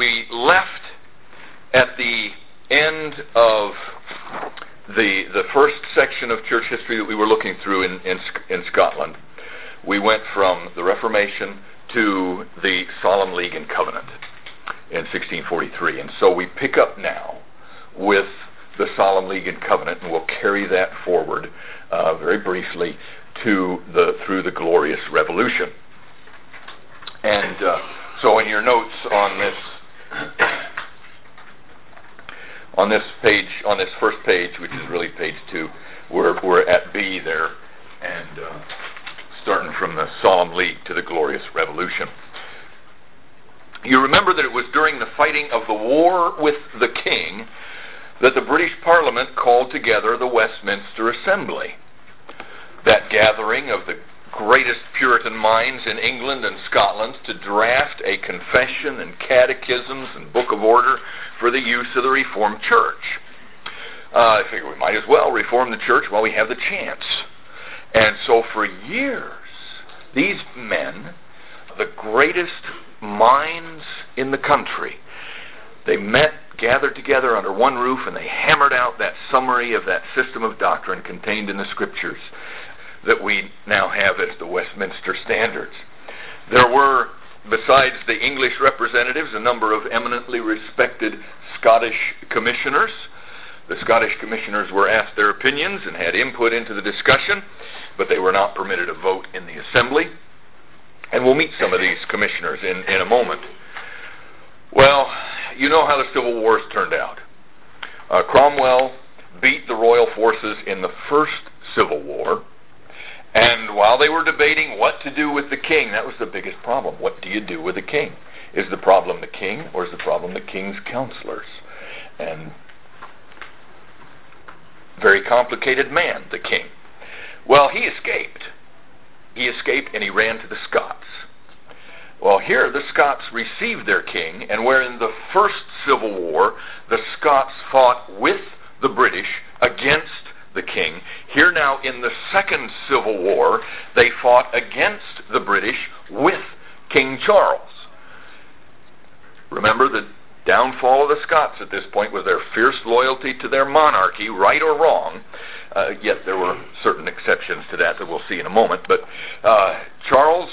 we left at the end of the first section of church history that we were looking through in Scotland. We went from the Reformation to the Solemn League and Covenant in 1643. And so we pick up now with the Solemn League and Covenant, and we'll carry that forward very briefly through the Glorious Revolution. And so in your notes on this page, on this first page, which is really page 2, we're at B there, and starting from the Solemn League to the Glorious Revolution. You remember that it was during the fighting of the war with the king that the British Parliament called together the Westminster Assembly. That gathering of the greatest Puritan minds in England and Scotland to draft a confession and catechisms and book of order for the use of the Reformed Church. I figure we might as well reform the church while we have the chance. And so for years, these men, the greatest minds in the country, they met, gathered together under one roof, and they hammered out that summary of that system of doctrine contained in the Scriptures that we now have as the Westminster Standards. There were, besides the English representatives, a number of eminently respected Scottish commissioners. The Scottish commissioners were asked their opinions and had input into the discussion, but they were not permitted a vote in the assembly. And we'll meet some of these commissioners in a moment. Well, you know how the Civil Wars turned out. Cromwell beat the royal forces in the first Civil War, and while they were debating what to do with the king, that was the biggest problem. What do you do with the king? Is the problem the king, or is the problem the king's counselors? And very complicated man, the king. Well, he escaped. He escaped and he ran to the Scots. Well, here the Scots received their king, and where in the first Civil War the Scots fought with the British against the king, here now in the second Civil War they fought against the British with King Charles. Remember, the downfall of the Scots at this point was their fierce loyalty to their monarchy, right or wrong. Yet there were certain exceptions to that we'll see in a moment. But Charles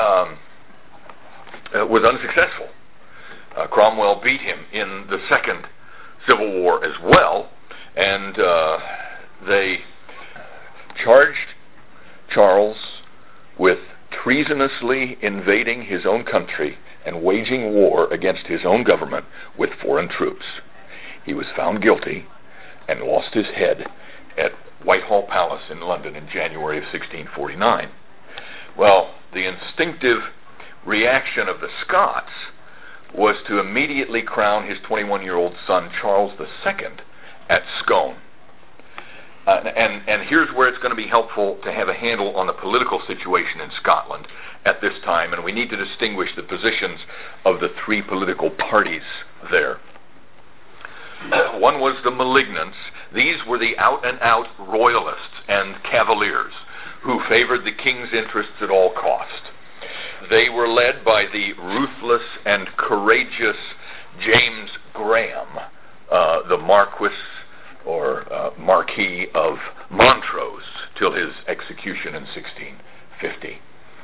was unsuccessful. Cromwell beat him in the second Civil War as well, and they charged Charles with treasonously invading his own country and waging war against his own government with foreign troops. He was found guilty and lost his head at Whitehall Palace in London in January of 1649. Well, the instinctive reaction of the Scots was to immediately crown his 21-year-old son Charles II at Scone. And here's where it's going to be helpful to have a handle on the political situation in Scotland at this time, and we need to distinguish the positions of the three political parties there. One was the Malignants. These were the out-and-out royalists and cavaliers who favored the king's interests at all cost. They were led by the ruthless and courageous James Graham, the Marquis or Marquis of Montrose, till his execution in 1650.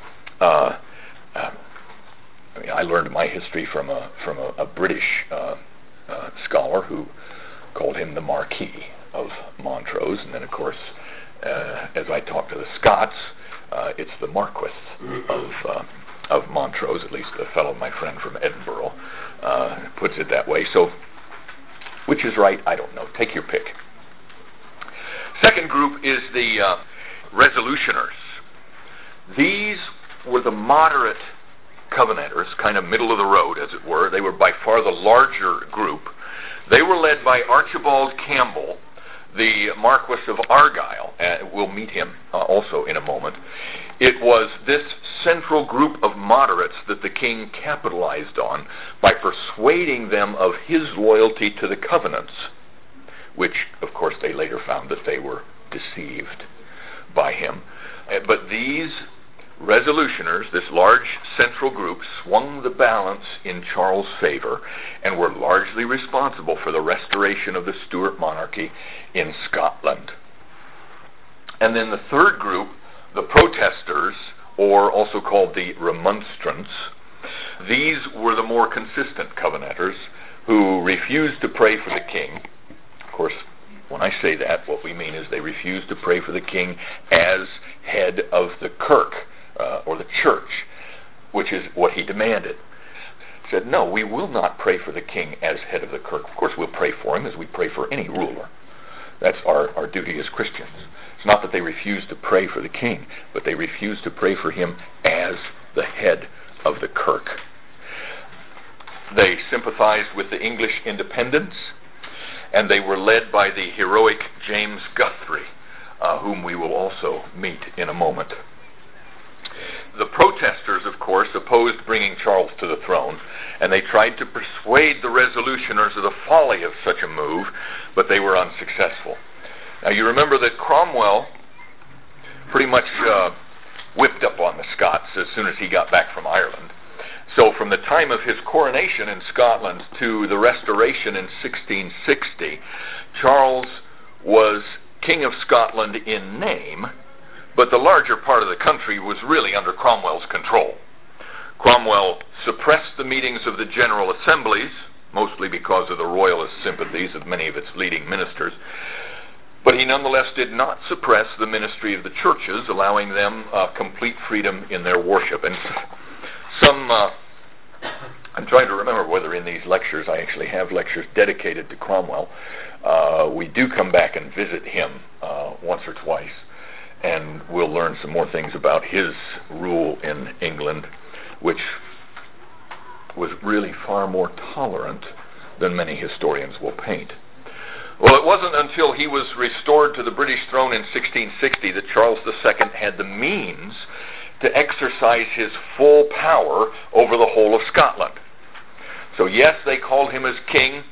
I learned my history from a British scholar who called him the Marquis of Montrose, and then of course, as I talked to the Scots, it's the Marquis of Montrose. At least a fellow, my friend from Edinburgh, puts it that way. So, which is right? I don't know. Take your pick. Second group is the Resolutioners. These were the moderate Covenanters, kind of middle of the road, as it were. They were by far the larger group. They were led by Archibald Campbell, the Marquis of Argyll. We'll meet him also in a moment. It was this central group of moderates that the king capitalized on by persuading them of his loyalty to the covenants, which, of course, they later found that they were deceived by him. But these resolutioners, this large central group, swung the balance in Charles' favor and were largely responsible for the restoration of the Stuart monarchy in Scotland. And then the third group, the protesters, or also called the Remonstrants, these were the more consistent Covenanters who refused to pray for the king. Of course, when I say that, what we mean is they refused to pray for the king as head of the kirk, or the church, which is what he demanded. Said, no, we will not pray for the king as head of the kirk. Of course, we'll pray for him as we pray for any ruler. That's our duty as Christians. It's not that they refused to pray for the king, but they refused to pray for him as the head of the kirk. They sympathized with the English independence, and they were led by the heroic James Guthrie, whom we will also meet in a moment. The protesters, of course, opposed bringing Charles to the throne, and they tried to persuade the resolutioners of the folly of such a move, but they were unsuccessful. Now, you remember that Cromwell pretty much whipped up on the Scots as soon as he got back from Ireland. So from the time of his coronation in Scotland to the restoration in 1660, Charles was King of Scotland in name, but the larger part of the country was really under Cromwell's control. Cromwell suppressed the meetings of the General Assemblies, mostly because of the royalist sympathies of many of its leading ministers, but he nonetheless did not suppress the ministry of the churches, allowing them complete freedom in their worship. And I'm trying to remember whether in these lectures I actually have lectures dedicated to Cromwell. We do come back and visit him once or twice, and we'll learn some more things about his rule in England, which was really far more tolerant than many historians will paint. Well, it wasn't until he was restored to the British throne in 1660 that Charles II had the means to exercise his full power over the whole of Scotland. So yes, they called him as king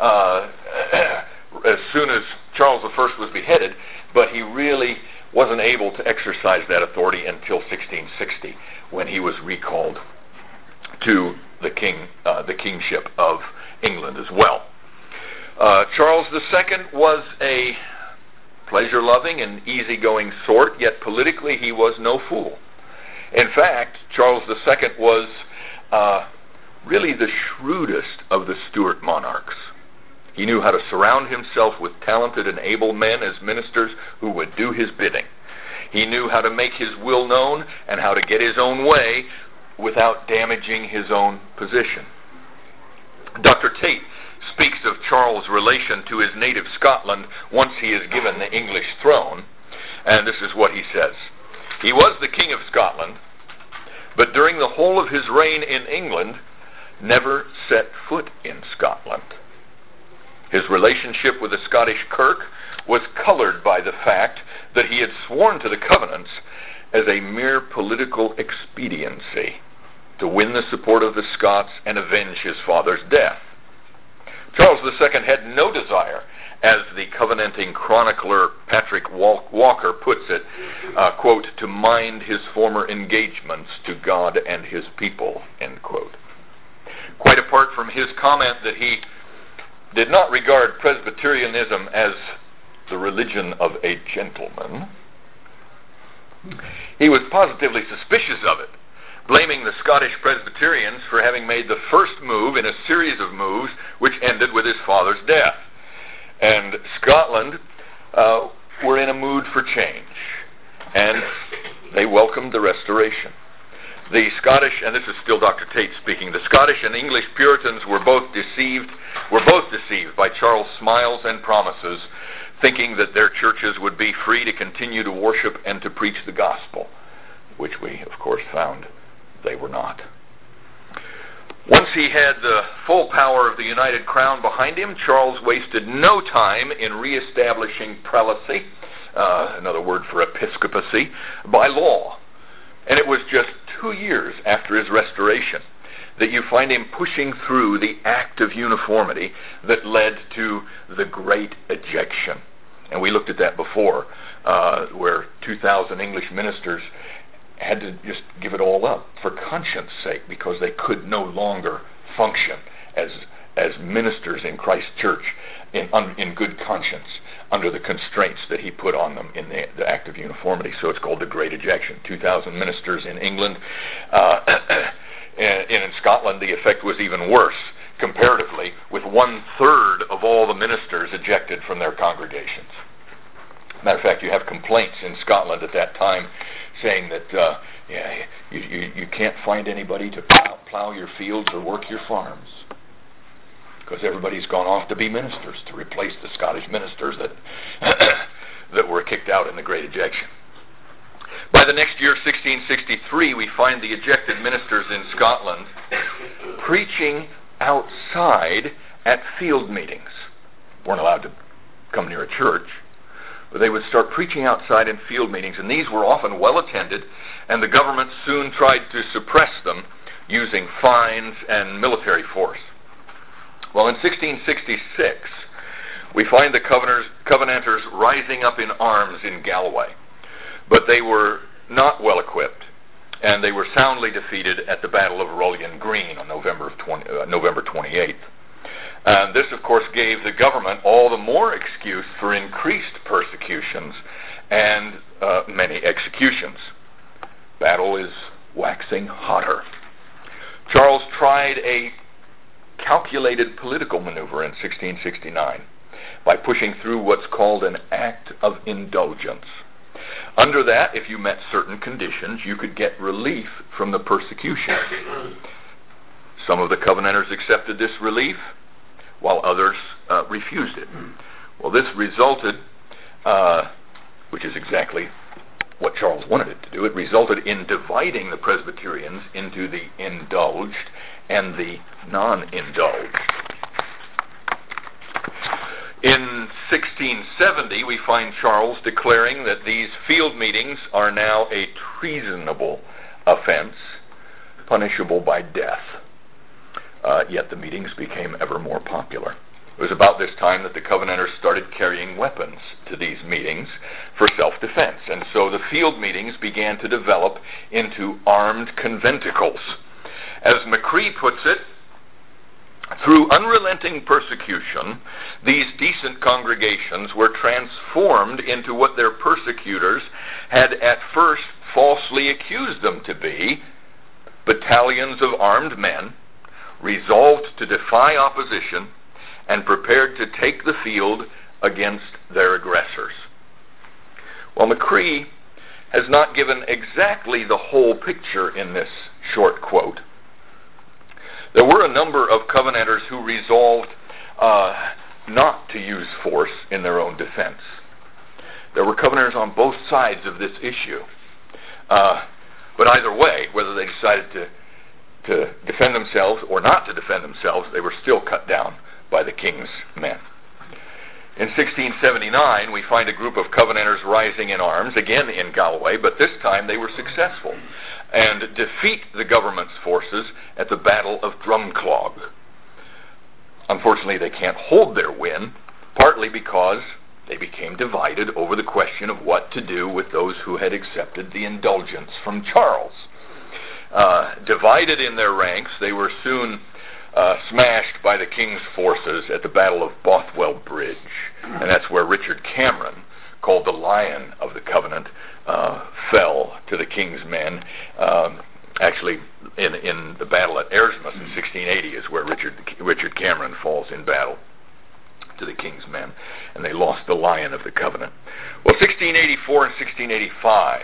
as soon as Charles I was beheaded, but he really wasn't able to exercise that authority until 1660, when he was recalled to the kingship of England as well. Charles II was a pleasure-loving and easygoing sort, yet politically he was no fool. In fact, Charles II was really the shrewdest of the Stuart monarchs. He knew how to surround himself with talented and able men as ministers who would do his bidding. He knew how to make his will known and how to get his own way without damaging his own position. Dr. Tate speaks of Charles' relation to his native Scotland once he is given the English throne, and this is what he says. He was the King of Scotland, but during the whole of his reign in England, never set foot in Scotland. His relationship with the Scottish Kirk was colored by the fact that he had sworn to the Covenants as a mere political expediency to win the support of the Scots and avenge his father's death. Charles II had no desire, as the Covenanting chronicler Patrick Walker puts it, quote, to mind his former engagements to God and his people, end quote. Quite apart from his comment that he did not regard Presbyterianism as the religion of a gentleman, he was positively suspicious of it, blaming the Scottish Presbyterians for having made the first move in a series of moves which ended with his father's death. And Scotland were in a mood for change, and they welcomed the restoration. The Scottish, and this is still Dr. Tate speaking, the Scottish and English Puritans were both deceived by Charles' smiles and promises, thinking that their churches would be free to continue to worship and to preach the gospel, which we, of course, found they were not. Once he had the full power of the United Crown behind him, Charles wasted no time in reestablishing prelacy, another word for episcopacy, by law. And it was just 2 years after his restoration that you find him pushing through the Act of Uniformity that led to the Great Ejection. And we looked at that before, where 2,000 English ministers had to just give it all up for conscience sake, because they could no longer function as ministers in Christ's church in good conscience under the constraints that he put on them in the Act of Uniformity. So it's called the Great Ejection. 2,000 ministers in England. And in Scotland, the effect was even worse, comparatively, with 1/3 of all the ministers ejected from their congregations. Matter of fact, you have complaints in Scotland at that time saying that you can't find anybody to plow your fields or work your farms, because everybody's gone off to be ministers to replace the Scottish ministers that were kicked out in the Great Ejection. By the next year, 1663, we find the ejected ministers in Scotland preaching outside at field meetings. Weren't allowed to come near a church, but they would start preaching outside in field meetings, and these were often well attended, and the government soon tried to suppress them using fines and military force. Well, in 1666, we find the Covenanters rising up in arms in Galway, but they were not well equipped, and they were soundly defeated at the Battle of Rollion Green on November 28th. And this, of course, gave the government all the more excuse for increased persecutions and many executions. Battle is waxing hotter. Charles tried a calculated political maneuver in 1669 by pushing through what's called an Act of Indulgence. Under that, if you met certain conditions, you could get relief from the persecution. Some of the Covenanters accepted this relief, while others refused it. Well, this resulted, which is exactly what Charles wanted it to do, it resulted in dividing the Presbyterians into the indulged and the non-indulged. In 1670, we find Charles declaring that these field meetings are now a treasonable offense, punishable by death. Yet the meetings became ever more popular. It was about this time that the Covenanters started carrying weapons to these meetings for self-defense, and so the field meetings began to develop into armed conventicles. As McCree puts it, through unrelenting persecution, these decent congregations were transformed into what their persecutors had at first falsely accused them to be, battalions of armed men, resolved to defy opposition and prepared to take the field against their aggressors. Well, McCree has not given exactly the whole picture in this short quote. There were a number of Covenanters who resolved not to use force in their own defense. There were Covenanters on both sides of this issue. But either way, whether they decided to defend themselves or not to defend themselves, they were still cut down by the king's men. In 1679, we find a group of Covenanters rising in arms, again in Galway, but this time they were successful, and defeat the government's forces at the Battle of Drumclog. Unfortunately, they can't hold their win, partly because they became divided over the question of what to do with those who had accepted the indulgence from Charles. Divided in their ranks, they were soon smashed by the king's forces at the Battle of Bothwell Bridge. And that's where Richard Cameron, called the Lion of the Covenant, fell to the king's men. Actually, in the battle at Ayrsham in 1680 is where Richard Cameron falls in battle to the king's men, and they lost the Lion of the Covenant. Well, 1684 and 1685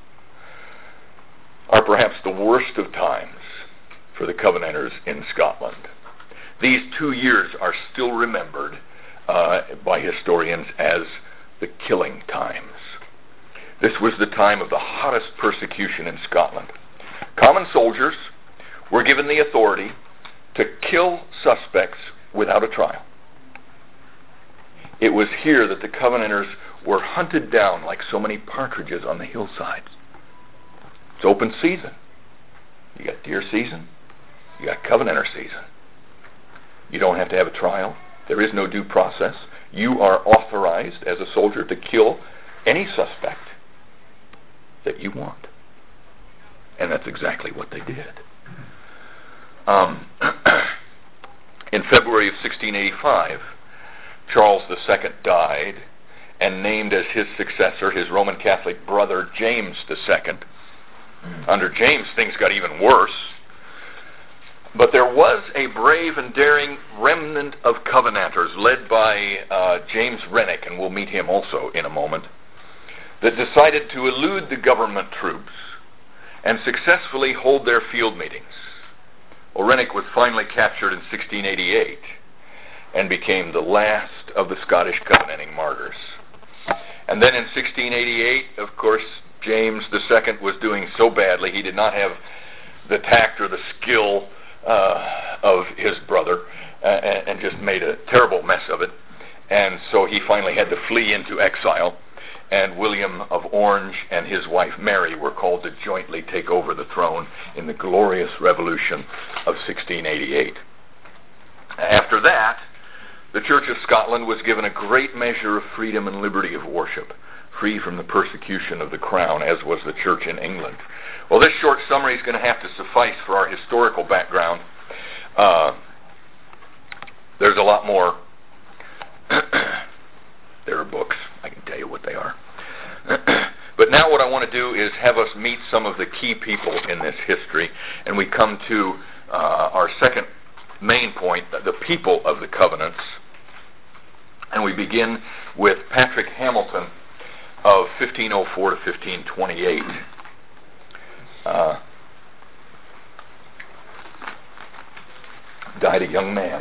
are perhaps the worst of times for the Covenanters in Scotland. These 2 years are still remembered by historians as the killing times. This was the time of the hottest persecution in Scotland. Common soldiers were given the authority to kill suspects without a trial. It was here that the Covenanters were hunted down like so many partridges on the hillsides. It's open season. You got deer season, you got Covenanter season. You don't have to have a trial. There is no due process. You are authorized as a soldier to kill any suspect that you want. And that's exactly what they did. In February of 1685, Charles II died and named as his successor his Roman Catholic brother James II. Under James, things got even worse. But there was a brave and daring remnant of Covenanters led by James Renwick, and we'll meet him also in a moment, that decided to elude the government troops and successfully hold their field meetings. Well, Renwick was finally captured in 1688 and became the last of the Scottish Covenanting martyrs. And then in 1688, of course, James II was doing so badly, he did not have the tact or the skill of his brother, and just made a terrible mess of it. And so he finally had to flee into exile, and William of Orange and his wife Mary were called to jointly take over the throne in the glorious revolution of 1688. After that, the Church of Scotland was given a great measure of freedom and liberty of worship, free from the persecution of the crown, as was the Church in England. Well, this short summary is going to have to suffice for our historical background. There's a lot more. There are books. I can tell you what they are. But now what I want to do is have us meet some of the key people in this history, and we come to our second main point, the people of the covenants. And we begin with Patrick Hamilton of 1504 to 1528. Died a young man.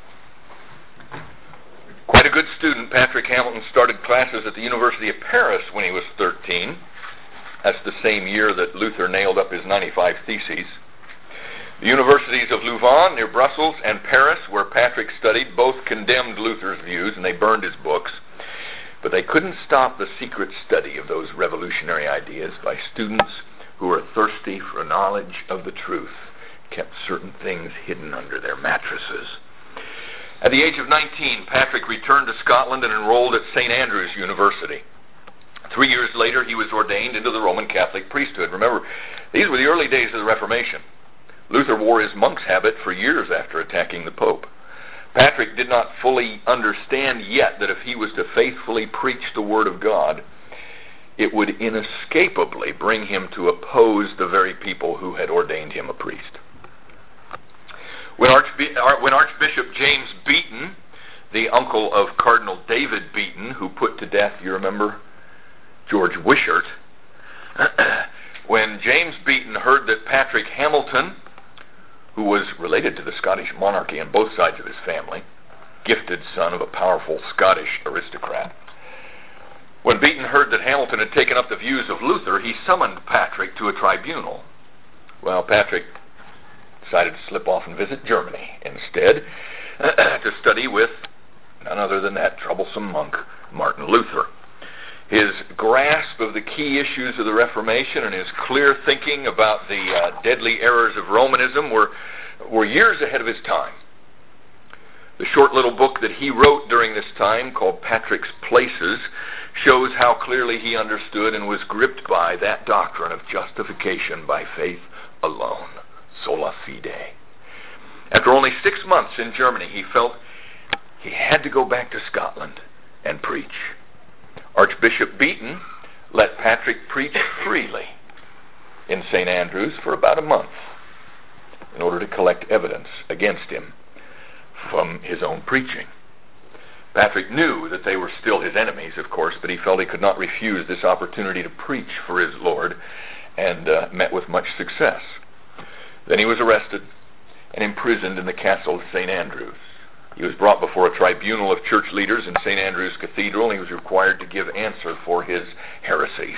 Quite a good student, Patrick Hamilton started classes at the University of Paris when he was 13. That's the same year that Luther nailed up his 95 Theses. The universities of Louvain, near Brussels, and Paris, where Patrick studied, both condemned Luther's views, and they burned his books. But they couldn't stop the secret study of those revolutionary ideas by students who were thirsty for knowledge of the truth, kept certain things hidden under their mattresses. At the age of 19, Patrick returned to Scotland and enrolled at St. Andrew's University. 3 years later, he was ordained into the Roman Catholic priesthood. Remember, these were the early days of the Reformation. Luther wore his monk's habit for years after attacking the Pope. Patrick did not fully understand yet that if he was to faithfully preach the Word of God, it would inescapably bring him to oppose the very people who had ordained him a priest. When Archbishop James Beaton, the uncle of Cardinal David Beaton, who put to death, you remember, George Wishart, when James Beaton heard that Patrick Hamilton, who was related to the Scottish monarchy on both sides of his family, gifted son of a powerful Scottish aristocrat, when Beaton heard that Hamilton had taken up the views of Luther, he summoned Patrick to a tribunal. Well, Patrick decided to slip off and visit Germany instead to study with none other than that troublesome monk, Martin Luther. His grasp of the key issues of the Reformation and his clear thinking about the deadly errors of Romanism were years ahead of his time. The short little book that he wrote during this time, called Patrick's Places, shows how clearly he understood and was gripped by that doctrine of justification by faith alone, sola fide. After only 6 months in Germany, he felt he had to go back to Scotland and preach. Archbishop Beaton let Patrick preach freely in St. Andrews for about a month in order to collect evidence against him from his own preaching. Patrick knew that they were still his enemies, of course, but he felt he could not refuse this opportunity to preach for his Lord, and met with much success. Then he was arrested and imprisoned in the castle of St. Andrews. He was brought before a tribunal of church leaders in St. Andrew's Cathedral, and he was required to give answer for his heresies.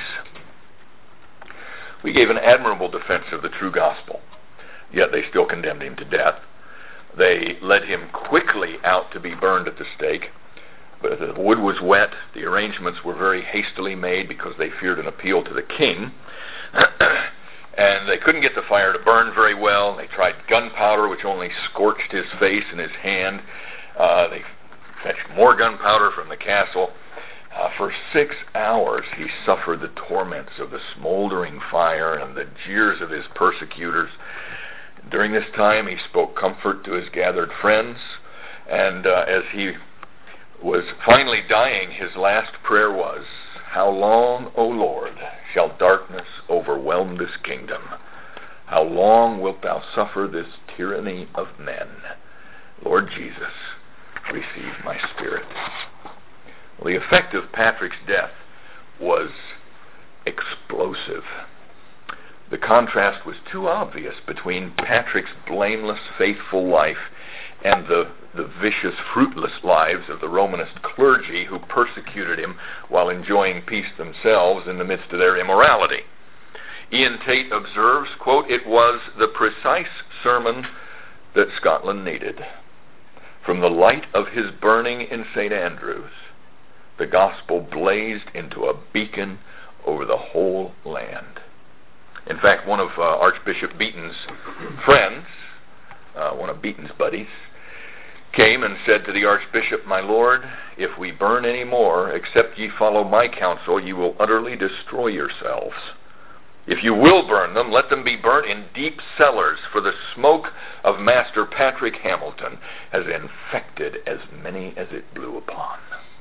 We gave an admirable defense of the true gospel, yet they still condemned him to death. They led him quickly out to be burned at the stake, but the wood was wet. The arrangements were very hastily made because they feared an appeal to the king. And they couldn't get the fire to burn very well. They tried gunpowder, which only scorched his face and his hand. They fetched more gunpowder from the castle. For 6 hours he suffered the torments of the smoldering fire and the jeers of his persecutors. During this time he spoke comfort to his gathered friends, and as he was finally dying, his last prayer was, "How long, O Lord, shall darkness overwhelm this kingdom? How long wilt thou suffer this tyranny of men? Lord Jesus, receive my spirit." Well, the effect of Patrick's death was explosive. The contrast was too obvious between Patrick's blameless, faithful life and the vicious, fruitless lives of the Romanist clergy who persecuted him while enjoying peace themselves in the midst of their immorality. Ian Tate observes, quote, "It was the precise sermon that Scotland needed. From the light of his burning in St. Andrews, the gospel blazed into a beacon over the whole land." In fact, one of Archbishop Beaton's friends, one of Beaton's buddies, came and said to the Archbishop, "My lord, if we burn any more, except ye follow my counsel, you will utterly destroy yourselves. If you will burn them, let them be burnt in deep cellars, for the smoke of Master Patrick Hamilton has infected as many as it blew upon."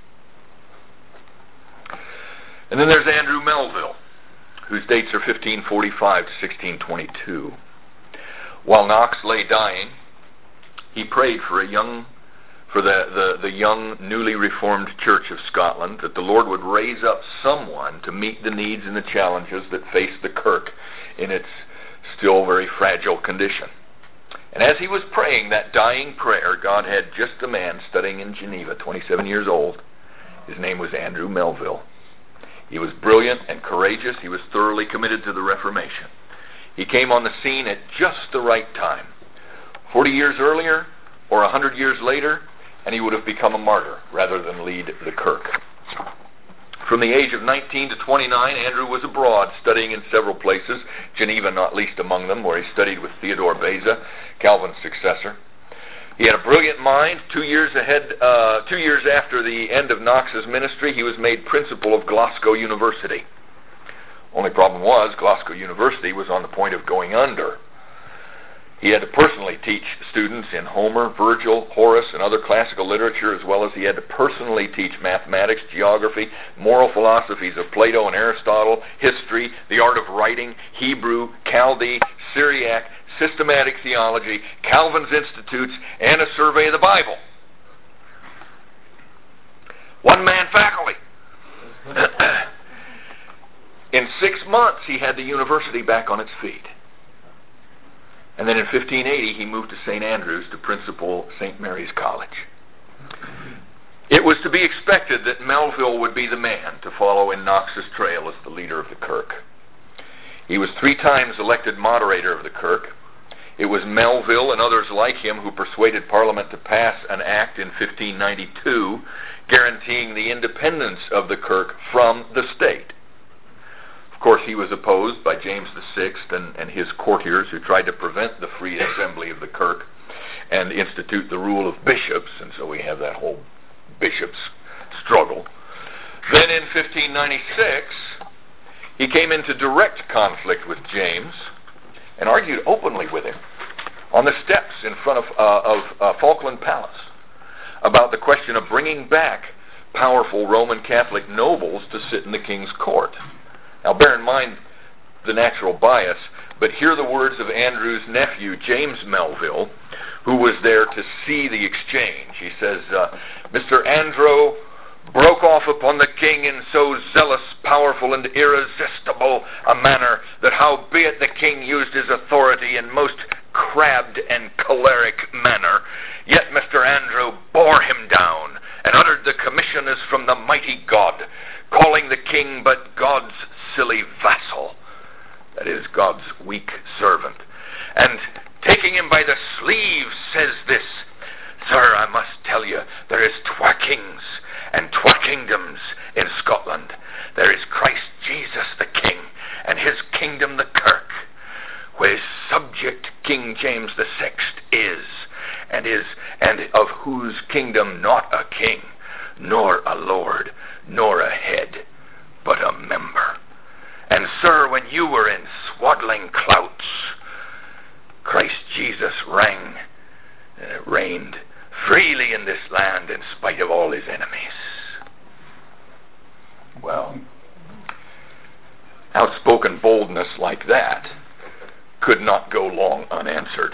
And then there's Andrew Melville, whose dates are 1545 to 1622. While Knox lay dying, he prayed for the young, newly reformed Church of Scotland, that the Lord would raise up someone to meet the needs and the challenges that faced the Kirk in its still very fragile condition. And as he was praying that dying prayer, God had just a man studying in Geneva, 27 years old. His name was Andrew Melville. He was brilliant and courageous. He was thoroughly committed to the Reformation. He came on the scene at just the right time. 40 years earlier, or 100 years later, and he would have become a martyr rather than lead the Kirk. From the age of 19 to 29, Andrew was abroad, studying in several places, Geneva not least among them, where he studied with Theodore Beza, Calvin's successor. He had a brilliant mind. 2 years after the end of Knox's ministry, he was made principal of Glasgow University. Only problem was, Glasgow University was on the point of going under. He had to personally teach students in Homer, Virgil, Horace, and other classical literature, as well as he had to personally teach mathematics, geography, moral philosophies of Plato and Aristotle, history, the art of writing, Hebrew, Chaldee, Syriac, systematic theology, Calvin's Institutes, and a survey of the Bible. One-man faculty. In 6 months, he had the university back on its feet. And then in 1580, he moved to St. Andrews to principal St. Mary's College. It was to be expected that Melville would be the man to follow in Knox's trail as the leader of the Kirk. He was 3 times elected moderator of the Kirk. It was Melville and others like him who persuaded Parliament to pass an act in 1592 guaranteeing the independence of the Kirk from the state. Of course, he was opposed by James VI and his courtiers, who tried to prevent the free assembly of the Kirk and institute the rule of bishops, and so we have that whole bishops struggle. Then in 1596, he came into direct conflict with James and argued openly with him on the steps in front of Falkland Palace about the question of bringing back powerful Roman Catholic nobles to sit in the king's court. Now bear in mind the natural bias, but hear the words of Andrew's nephew, James Melville, who was there to see the exchange. He says, Mr. Andrew broke off upon the king in so zealous, powerful, and irresistible a manner, that howbeit the king used his authority in most crabbed and choleric manner, yet Mr. Andrew bore him down, and uttered the commission as from the mighty God, calling the king but God's silly vassal, that is, God's weak servant, and taking him by the sleeve, says this, Sir, I must tell you, there is twa kings and twa kingdoms in Scotland. There is Christ Jesus the King, and his kingdom the Kirk, where subject King James the Sixth is, and of whose kingdom not a king, nor a lord, nor a head, but a member. And sir, when you were in swaddling clouts, Christ Jesus reigned freely in this land in spite of all his enemies. Well, outspoken boldness like that could not go long unanswered.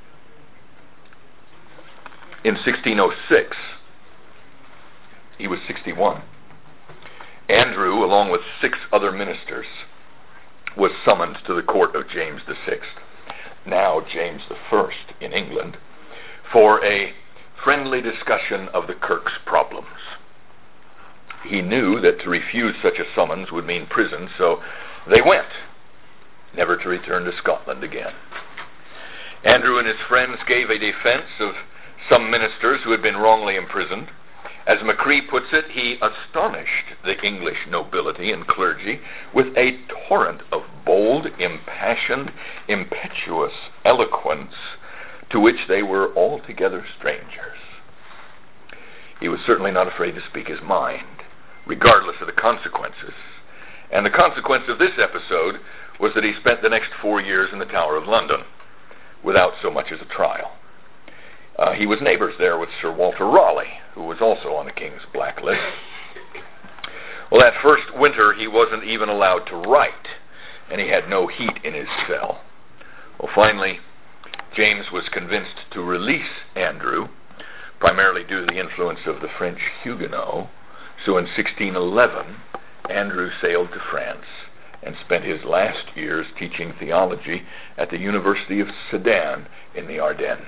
In 1606, he was 61. Andrew, along with 6 other ministers, was summoned to the court of James VI, now James I in England, for a friendly discussion of the Kirk's problems. He knew that to refuse such a summons would mean prison, so they went, never to return to Scotland again. Andrew and his friends gave a defense of some ministers who had been wrongly imprisoned. As Macri puts it, he astonished the English nobility and clergy with a torrent of bold, impassioned, impetuous eloquence to which they were altogether strangers. He was certainly not afraid to speak his mind, regardless of the consequences. And the consequence of this episode was that he spent the next 4 years in the Tower of London without so much as a trial. He was neighbors there with Sir Walter Raleigh, who was also on the king's blacklist. Well, that first winter he wasn't even allowed to write, and he had no heat in his cell. Well, finally, James was convinced to release Andrew, primarily due to the influence of the French Huguenots. So in 1611, Andrew sailed to France and spent his last years teaching theology at the University of Sedan in the Ardennes.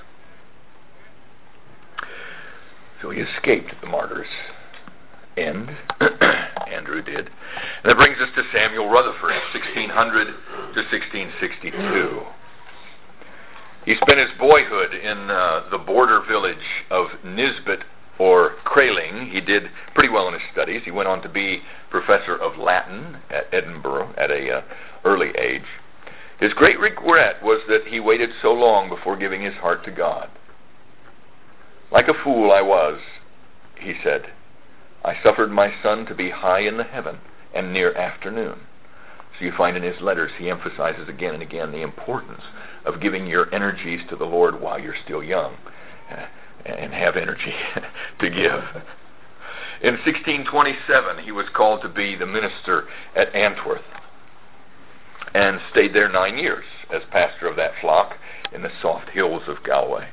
So he escaped the martyr's end. Andrew did. And that brings us to Samuel Rutherford, 1600 to 1662. He spent his boyhood in the border village of Nisbet or Crayling. He did pretty well in his studies. He went on to be professor of Latin at Edinburgh at a early age. His great regret was that he waited so long before giving his heart to God. Like a fool I was, he said. I suffered my son to be high in the heaven and near afternoon. So you find in his letters he emphasizes again and again the importance of giving your energies to the Lord while you're still young and have energy to give. In 1627, he was called to be the minister at Antwerp and stayed there 9 years as pastor of that flock in the soft hills of Galway.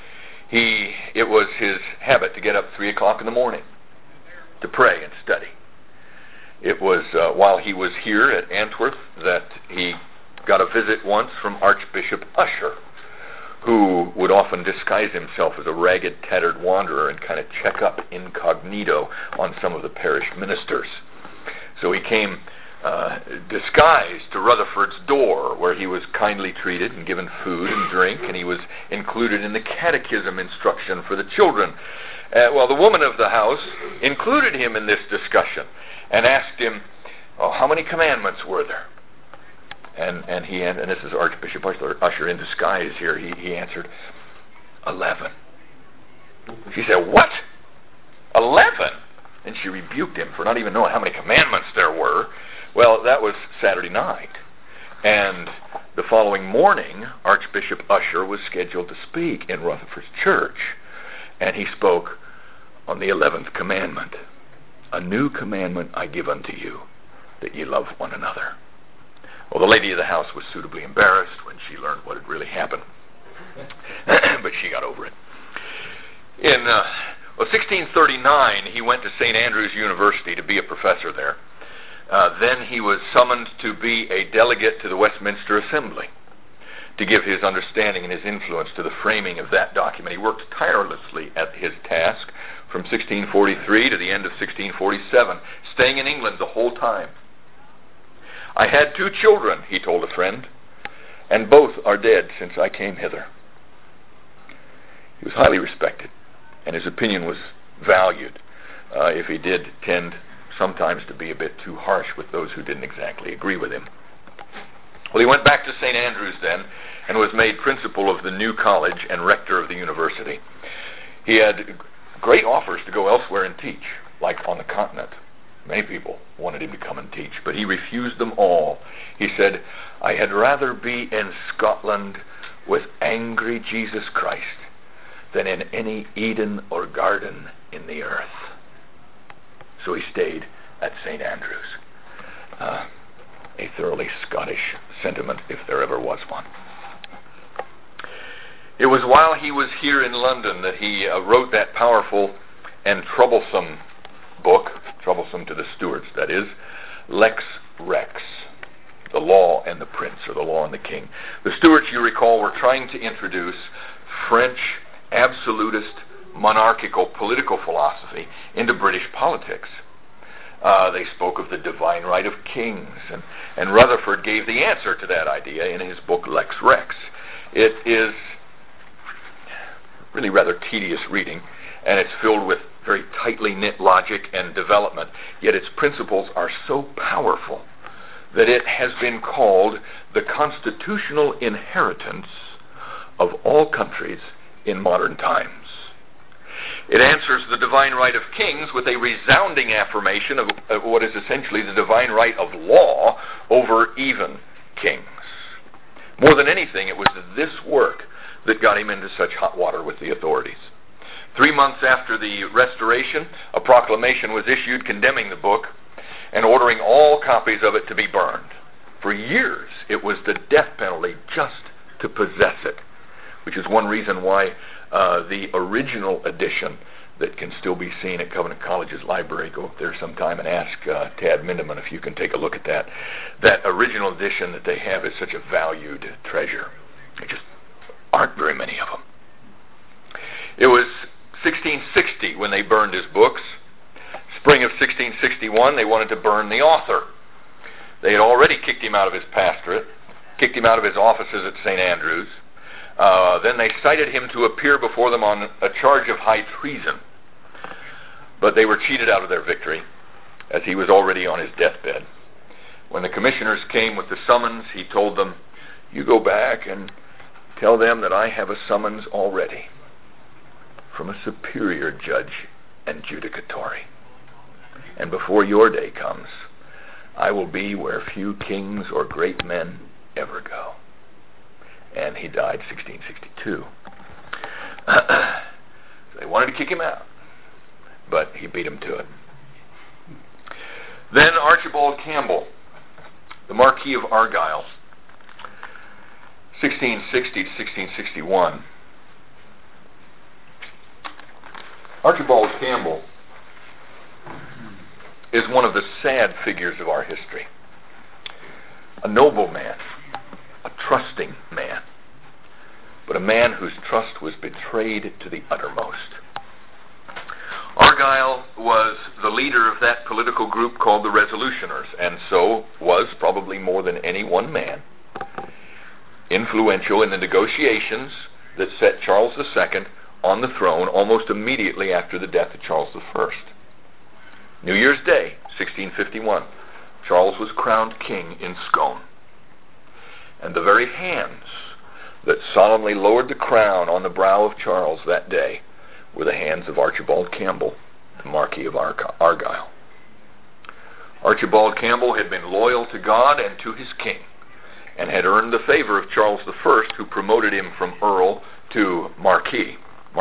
It was his habit to get up 3 o'clock in the morning to pray and study. It was while he was here at Antwerp that he got a visit once from Archbishop Usher, who would often disguise himself as a ragged, tattered wanderer and kind of check up incognito on some of the parish ministers. So he came disguised to Rutherford's door, where he was kindly treated and given food and drink, and he was included in the catechism instruction for the children. Well, the woman of the house included him in this discussion and asked him, how many commandments were there? And this is Archbishop Usher in disguise here, he answered, 11. She said, what? 11? And she rebuked him for not even knowing how many commandments there were. Well, that was Saturday night. And the following morning, Archbishop Usher was scheduled to speak in Rutherford's church. And he spoke on the 11th commandment. A new commandment I give unto you, that ye love one another. Well, the lady of the house was suitably embarrassed when she learned what had really happened. But she got over it. In 1639, he went to St. Andrew's University to be a professor there. Then he was summoned to be a delegate to the Westminster Assembly to give his understanding and his influence to the framing of that document. He worked tirelessly at his task from 1643 to the end of 1647, staying in England the whole time. I had 2 children, he told a friend, and both are dead since I came hither. He was highly respected, and his opinion was valued, if he did tend sometimes to be a bit too harsh with those who didn't exactly agree with him. Well, he went back to St. Andrews then, and was made principal of the new college and rector of the university. He had great offers to go elsewhere and teach, like on the continent. Many people wanted him to come and teach, but he refused them all. He said, "I had rather be in Scotland with angry Jesus Christ than in any Eden or garden in the earth." So he stayed at St. Andrews. A thoroughly Scottish sentiment, if there ever was one. It was while he was here in London that he wrote that powerful and troublesome book, troublesome to the Stuarts, that is, Lex Rex, the law and the prince, or the law and the king. The Stuarts, you recall, were trying to introduce French absolutist monarchical political philosophy into British politics. They spoke of the divine right of kings, and Rutherford gave the answer to that idea in his book Lex Rex. It is really rather tedious reading, and it's filled with very tightly knit logic and development, yet its principles are so powerful that it has been called the constitutional inheritance of all countries in modern times. It answers the divine right of kings with a resounding affirmation of what is essentially the divine right of law over even kings. More than anything, it was this work that got him into such hot water with the authorities. 3 months after the Restoration, a proclamation was issued condemning the book and ordering all copies of it to be burned. For years, it was the death penalty just to possess it, which is one reason why the original edition that can still be seen at Covenant College's library, go up there sometime and ask Tad Mindeman if you can take a look at that. That original edition that they have is such a valued treasure. There just aren't very many of them. It was 1660 when they burned his books. Spring of 1661, they wanted to burn the author. They had already kicked him out of his pastorate, kicked him out of his offices at St. Andrews. Then they cited him to appear before them on a charge of high treason. But they were cheated out of their victory, as he was already on his deathbed. When the commissioners came with the summons, he told them, "You go back and tell them that I have a summons already from a superior judge and judicatory. And before your day comes, I will be where few kings or great men ever go." And he died 1662. They wanted to kick him out, but he beat them to it. Then Archibald Campbell, the Marquis of Argyll, 1660 to 1661. Archibald Campbell is one of the sad figures of our history. A noble man, a trusting man, but a man whose trust was betrayed to the uttermost. Argyll was the leader of that political group called the Resolutioners, and so was, probably more than any one man, influential in the negotiations that set Charles II on the throne almost immediately after the death of Charles I. New Year's Day, 1651, Charles was crowned king in Scone. And the very hands that solemnly lowered the crown on the brow of Charles that day were the hands of Archibald Campbell, the Marquis of Argyll. Archibald Campbell had been loyal to God and to his king, and had earned the favor of Charles I, who promoted him from Earl to Marquis.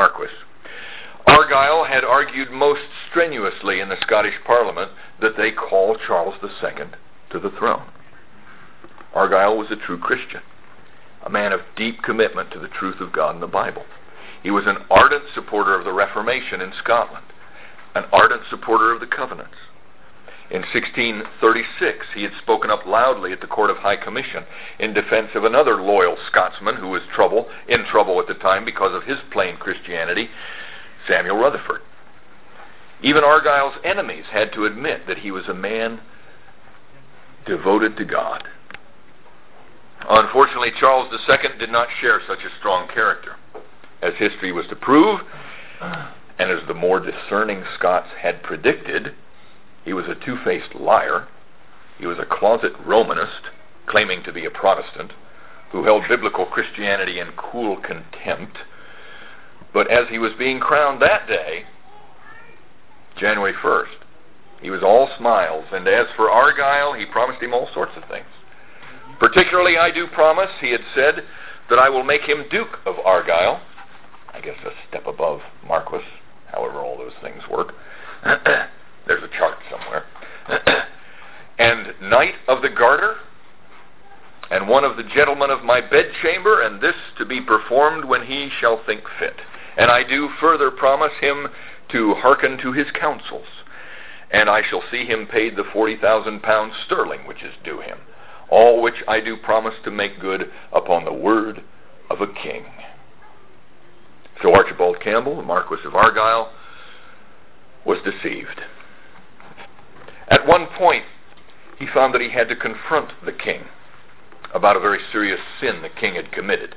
Argyll had argued most strenuously in the Scottish Parliament that they call Charles II to the throne. Argyll was a true Christian, a man of deep commitment to the truth of God and the Bible. He was an ardent supporter of the Reformation in Scotland, an ardent supporter of the Covenants. In 1636, he had spoken up loudly at the Court of High Commission in defense of another loyal Scotsman who was in trouble at the time because of his plain Christianity, Samuel Rutherford. Even Argyll's enemies had to admit that he was a man devoted to God. Unfortunately, Charles II did not share such a strong character. As history was to prove, and as the more discerning Scots had predicted, he was a two-faced liar. He was a closet Romanist, claiming to be a Protestant, who held biblical Christianity in cool contempt. But as he was being crowned that day, January 1st. He was all smiles, and as for Argyle, he promised him all sorts of things. Particularly, I do promise, he had said, that I will make him Duke of Argyle. I guess a step above Marquis, however all those things work. There's a chart somewhere. And Knight of the Garter, and one of the gentlemen of my bedchamber, and this to be performed when he shall think fit. And I do further promise him to hearken to his counsels, and I shall see him paid the 40,000 pounds sterling which is due him, all which I do promise to make good upon the word of a king. So Archibald Campbell, the Marquis of Argyle, was deceived. At one point, he found that he had to confront the king about a very serious sin the king had committed.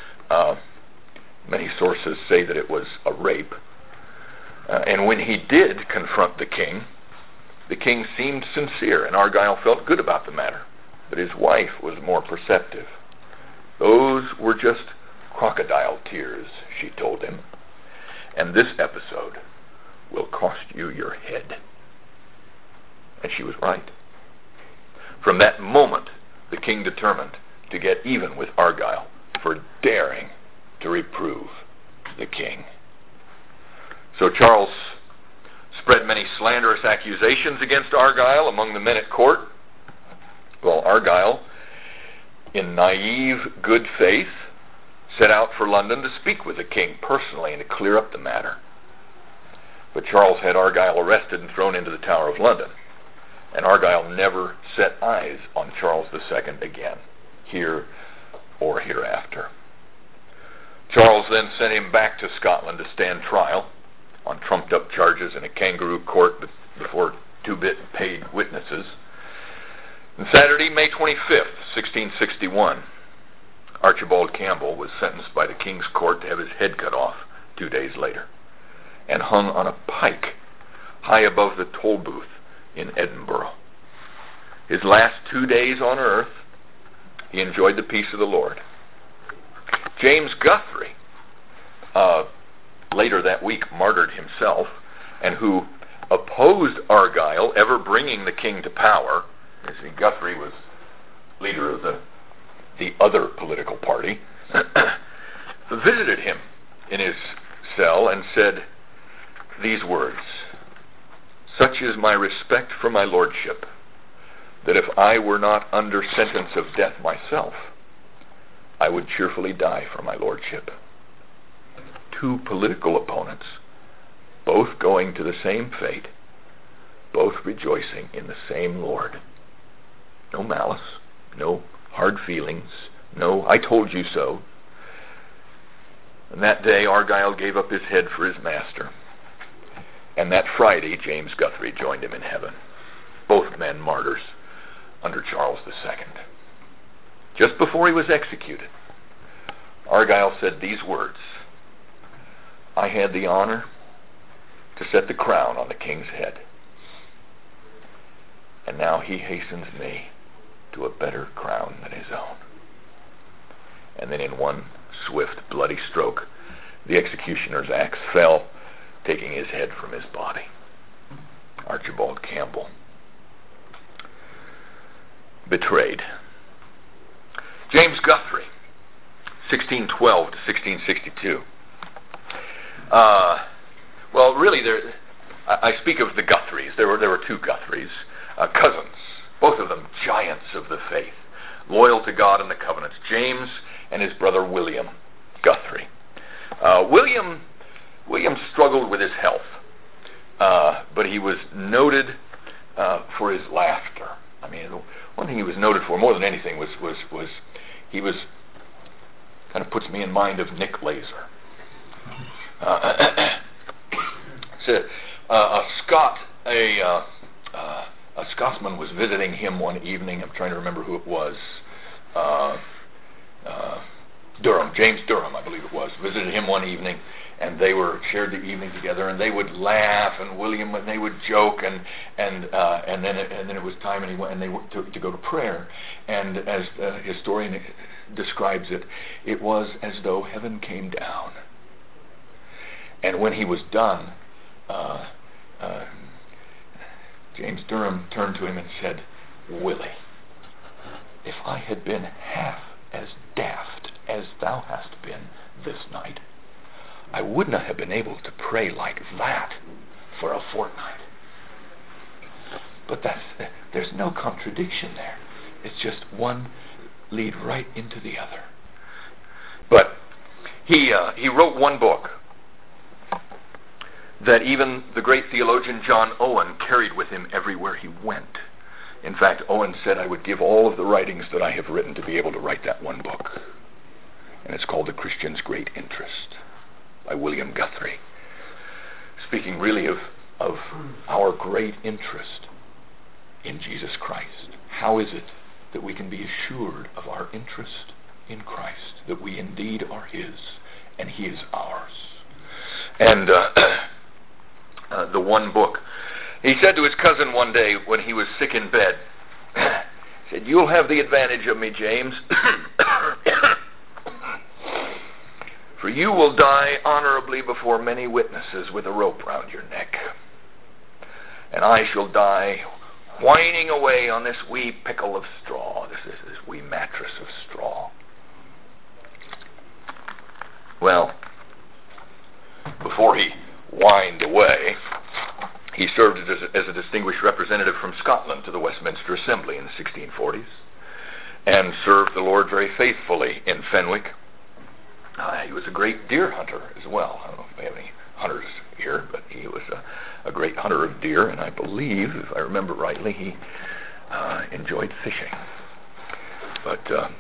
Many sources say that it was a rape. And when he did confront the king seemed sincere, and Argyle felt good about the matter. But his wife was more perceptive. Those were just crocodile tears, she told him. And this episode will cost you your head. And she was right. From that moment, the king determined to get even with Argyle for daring to reprove the king. So Charles spread many slanderous accusations against Argyle among the men at court. Well, Argyle, in naive good faith, set out for London to speak with the king personally and to clear up the matter. But Charles had Argyle arrested and thrown into the Tower of London. And Argyle never set eyes on Charles II again, here or hereafter. Charles then sent him back to Scotland to stand trial on trumped-up charges in a kangaroo court before two-bit paid witnesses. And Saturday, May 25th, 1661, Archibald Campbell was sentenced by the King's Court to have his head cut off 2 days later and hung on a pike high above the toll booth in Edinburgh. His last 2 days on earth, he enjoyed the peace of the Lord. James Guthrie, later that week martyred himself, and who opposed Argyle ever bringing the king to power. You see, Guthrie was leader of the other political party, visited him in his cell and said these words: "Such is my respect for my lordship, that if I were not under sentence of death myself, I would cheerfully die for my lordship." Two political opponents, both going to the same fate, both rejoicing in the same Lord. No malice, no hard feelings, no "I told you so." And that day Argyle gave up his head for his master. And that Friday, James Guthrie joined him in heaven. Both men martyrs under Charles II. Just before he was executed, Argyle said these words: "I had the honor to set the crown on the king's head, and now he hastens me to a better crown than his own." And then in one swift, bloody stroke, the executioner's axe fell, taking his head from his body. Archibald Campbell, betrayed. James Guthrie, 1612 to 1662. Well, really, I speak of the Guthries. There were two Guthries, cousins, both of them giants of the faith, loyal to God and the covenants. James and his brother William Guthrie. William struggled with his health, but he was noted for his laughter. I mean, one thing he was noted for more than anything was he was kind of puts me in mind of Nick Laser. A Scotsman was visiting him one evening. I'm trying to remember who it was. James Durham, I believe it was, visited him one evening, and they shared the evening together, and they would laugh, and they would joke, and then it was time, and they went to go to prayer, and as the historian describes it, it was as though heaven came down. And when he was done, James Durham turned to him and said, "Willie, if I had been half as daft as thou hast been this night, I would not have been able to pray like that for a fortnight." But there's no contradiction there. It's just one lead right into the other. But he wrote one book that even the great theologian John Owen carried with him everywhere he went. In fact, Owen said, "I would give all of the writings that I have written to be able to write that one book." And it's called The Christian's Great Interest by William Guthrie. Speaking really of our great interest in Jesus Christ. How is it that we can be assured of our interest in Christ, that we indeed are His and He is ours? And the one book. He said to his cousin one day when he was sick in bed, he said, "You'll have the advantage of me, James, for you will die honorably before many witnesses with a rope round your neck. And I shall die whining away on this wee pickle of straw, this wee mattress of straw." Well, before he whined away, he served as a distinguished representative from Scotland to the Westminster Assembly in the 1640s, and served the Lord very faithfully in Fenwick. He was a great deer hunter as well. I don't know if we have any hunters here, but he was a great hunter of deer, and I believe, if I remember rightly, he enjoyed fishing. But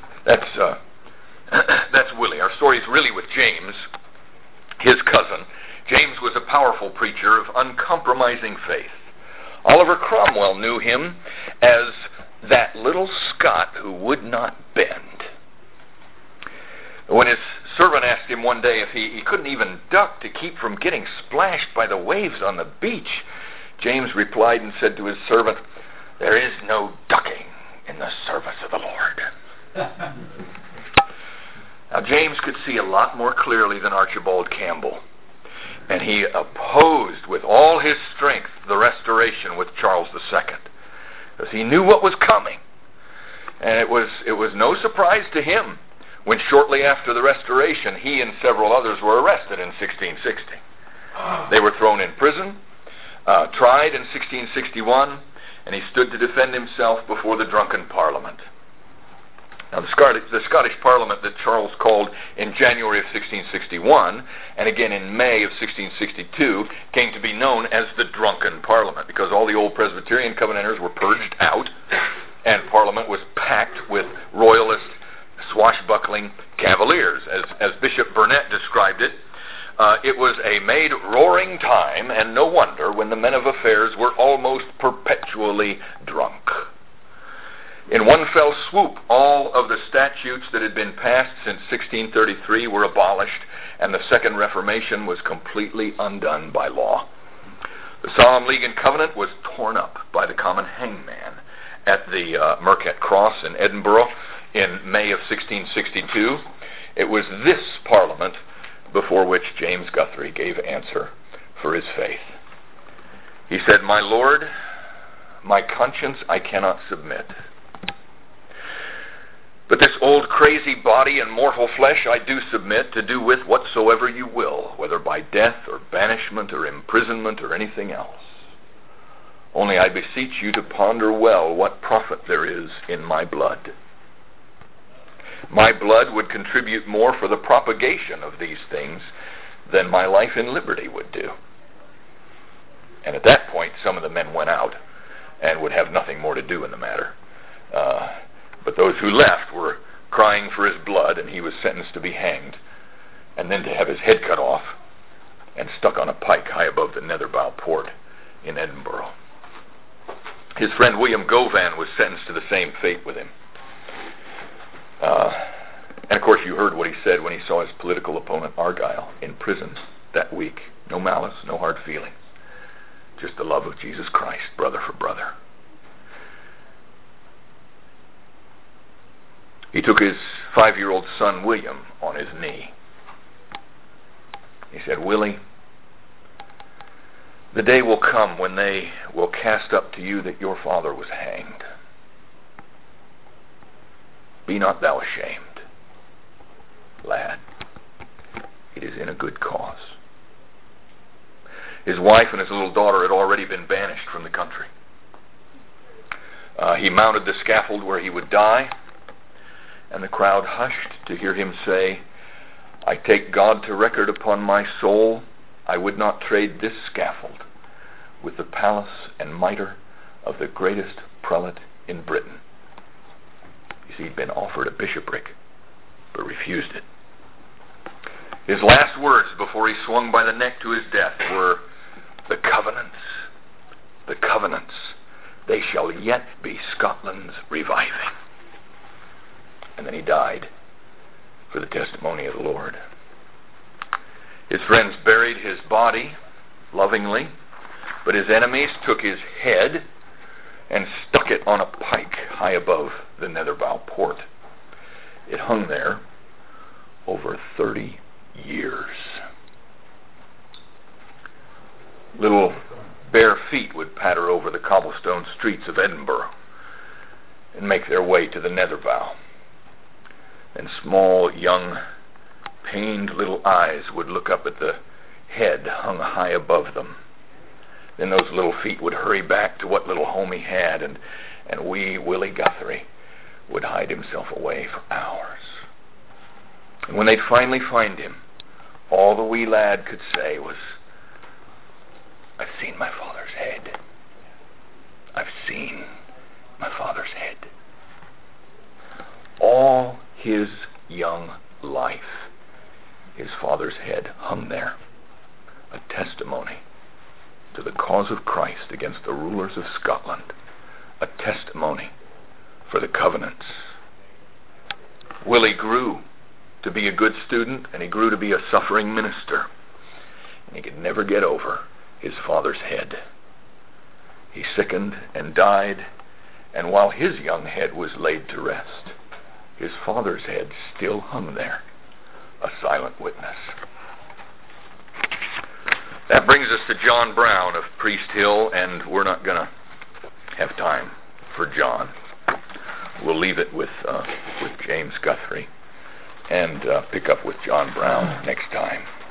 that's Willie. Our story is really with James, his cousin. James was a powerful preacher of uncompromising faith. Oliver Cromwell knew him as that little Scot who would not bend. When his servant asked him one day if he couldn't even duck to keep from getting splashed by the waves on the beach, James replied and said to his servant, "There is no ducking in the service of the Lord." Now, James could see a lot more clearly than Archibald Campbell, and he opposed with all his strength the restoration with Charles II, because he knew what was coming. And it was no surprise to him when shortly after the restoration, he and several others were arrested in 1660. They were thrown in prison, tried in 1661, and he stood to defend himself before the drunken Parliament. Now, the Scottish Parliament that Charles called in January of 1661, and again in May of 1662, came to be known as the Drunken Parliament, because all the old Presbyterian Covenanters were purged out, and Parliament was packed with royalist, swashbuckling cavaliers. As Bishop Burnet described it, it was a made roaring time, and no wonder, when the men of affairs were almost perpetually drunk. In one fell swoop, all of the statutes that had been passed since 1633 were abolished, and the Second Reformation was completely undone by law. The Solemn League and Covenant was torn up by the common hangman at the Mercat Cross in Edinburgh in May of 1662. It was this Parliament before which James Guthrie gave answer for his faith. He said, "My Lord, my conscience I cannot submit. But this old crazy body and mortal flesh I do submit to do with whatsoever you will, whether by death or banishment or imprisonment or anything else. Only I beseech you to ponder well what profit there is in my blood. My blood would contribute more for the propagation of these things than my life in liberty would do." And at that point, some of the men went out and would have nothing more to do in the matter. But those who left were crying for his blood, and he was sentenced to be hanged, and then to have his head cut off and stuck on a pike high above the Netherbow Port in Edinburgh. His friend William Govan was sentenced to the same fate with him. And of course you heard what he said when he saw his political opponent Argyle in prison that week. No malice, no hard feelings, just the love of Jesus Christ, brother for brother. He took his 5-year-old son William on his knee. He said, "Willie, The day will come when they will cast up to you that your father was hanged. Be not thou ashamed, lad. It is in a good cause. His wife and his little daughter had already been banished from the country. He mounted the scaffold where he would die, and the crowd hushed to hear him say, I take God to record upon my soul, I would not trade this scaffold with the palace and mitre of the greatest prelate in Britain. You see, he'd been offered a bishopric, but refused it. His last words before he swung by the neck to his death were, the covenants, they shall yet be Scotland's reviving. And then he died for the testimony of the Lord. His friends buried his body lovingly, but his enemies took his head and stuck it on a pike high above the Netherbow port. It hung there over 30 years. Little bare feet would patter over the cobblestone streets of Edinburgh and make their way to the Netherbow. And small, young, pained little eyes would look up at the head hung high above them. Then those little feet would hurry back to what little home he had, and wee Willie Guthrie would hide himself away for hours. And when they'd finally find him, all the wee lad could say was, I've seen my father's head. I've seen my father's head. All his young life, his father's head hung there, a testimony to the cause of Christ against the rulers of Scotland, a testimony for the covenants. Willie grew to be a good student, and he grew to be a suffering minister, and he could never get over his father's head. He sickened and died, and while his young head was laid to rest, his father's head still hung there, a silent witness. That brings us to John Brown of Priest Hill, and we're not going to have time for John. We'll leave it with James Guthrie and pick up with John Brown next time.